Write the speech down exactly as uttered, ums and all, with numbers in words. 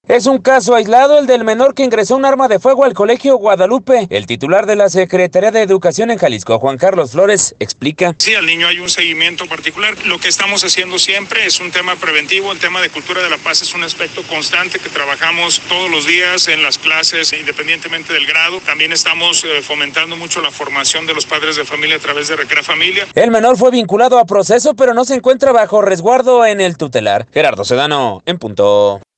Es un caso aislado el del menor que ingresó un arma de fuego al Colegio Guadalupe. El titular de la Secretaría de Educación en Jalisco, Juan Carlos Flores, explica. Sí, al niño hay un seguimiento particular. Lo que estamos haciendo siempre es un tema preventivo. El tema de cultura de la paz es un aspecto constante que trabajamos todos los días en las clases, independientemente del grado. También estamos eh, fomentando mucho la formación de los padres de familia a través de Recrea Familia. El menor fue vinculado a proceso, pero no se encuentra bajo resguardo en el tutelar. Gerardo Sedano, en punto.